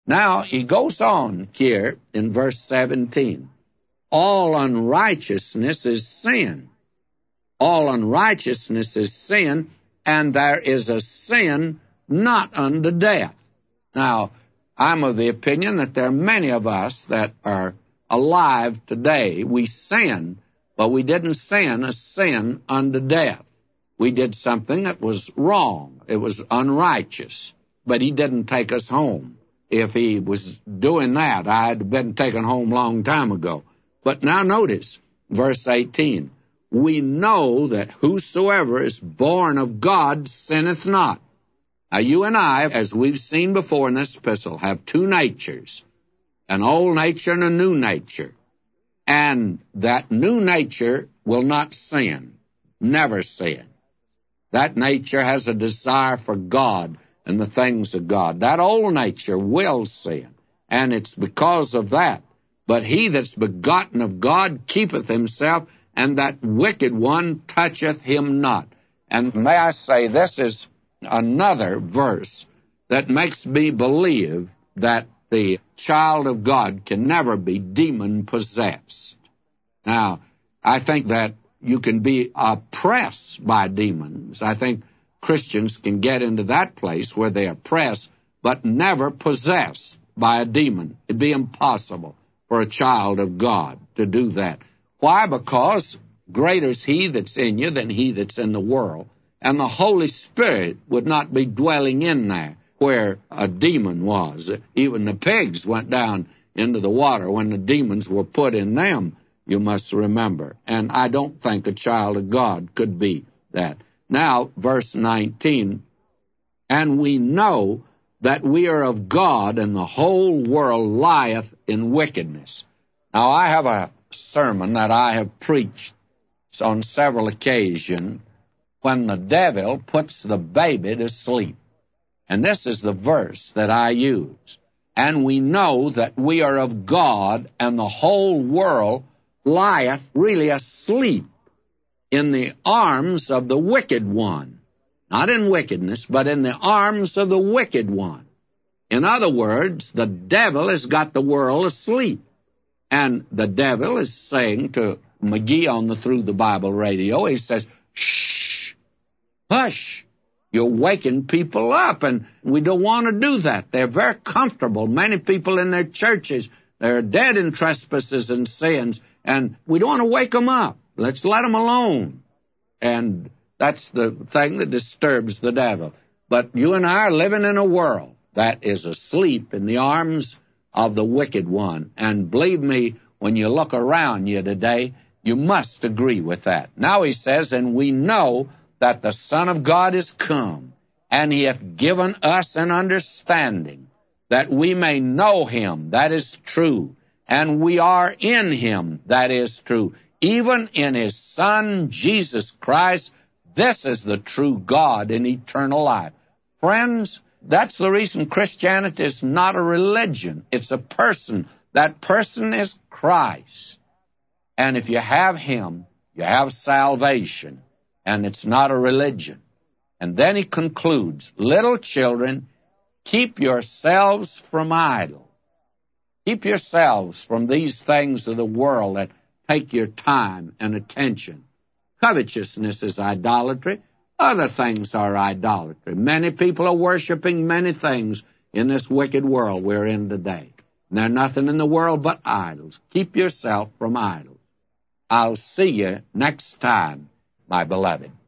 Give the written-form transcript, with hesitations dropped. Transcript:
Now, he goes on here in verse 17. All unrighteousness is sin. All unrighteousness is sin, and there is a sin not unto death. Now, I'm of the opinion that there are many of us that are alive today. We sin, but we didn't sin a sin unto death. We did something that was wrong. It was unrighteous, but he didn't take us home. If he was doing that, I'd been taken home a long time ago. But now notice, verse 18. We know that whosoever is born of God sinneth not. Now, you and I, as we've seen before in this epistle, have two natures, an old nature and a new nature. And that new nature will not sin, never sin. That nature has a desire for God and the things of God. That old nature will sin, and it's because of that. But he that's begotten of God keepeth himself, and that wicked one toucheth him not. And may I say, this is another verse that makes me believe that the child of God can never be demon-possessed. Now, I think that you can be oppressed by demons. I think Christians can get into that place where they oppress, but never possessed by a demon. It'd be impossible for a child of God to do that. Why? Because greater is he that's in you than he that's in the world. And the Holy Spirit would not be dwelling in there where a demon was. Even the pigs went down into the water when the demons were put in them, you must remember. And I don't think a child of God could be that. Now, verse 19, and we know that we are of God, and the whole world lieth in wickedness. Now, I have a sermon that I have preached on several occasions when the devil puts the baby to sleep. And this is the verse that I use. And we know that we are of God, and the whole world lieth really asleep in the arms of the wicked one. Not in wickedness, but in the arms of the wicked one. In other words, the devil has got the world asleep. And the devil is saying to McGee on the Through the Bible radio, he says, shh, hush, you're waking people up, and we don't want to do that. They're very comfortable. Many people in their churches, they're dead in trespasses and sins, and we don't want to wake them up. Let's let them alone. And that's the thing that disturbs the devil. But you and I are living in a world that is asleep in the arms of the wicked one. And believe me, when you look around you today, you must agree with that. Now he says, and we know that the Son of God is come, and he hath given us an understanding, that we may know him, that is true, and we are in him, that is true, even in his Son, Jesus Christ. This is the true God in eternal life. Friends, that's the reason Christianity is not a religion. It's a person. That person is Christ. And if you have him, you have salvation. And it's not a religion. And then he concludes, little children, keep yourselves from idle. Keep yourselves from these things of the world that take your time and attention. Covetousness is idolatry. Other things are idolatry. Many people are worshiping many things in this wicked world we're in today. And there's nothing in the world but idols. Keep yourself from idols. I'll see you next time, my beloved.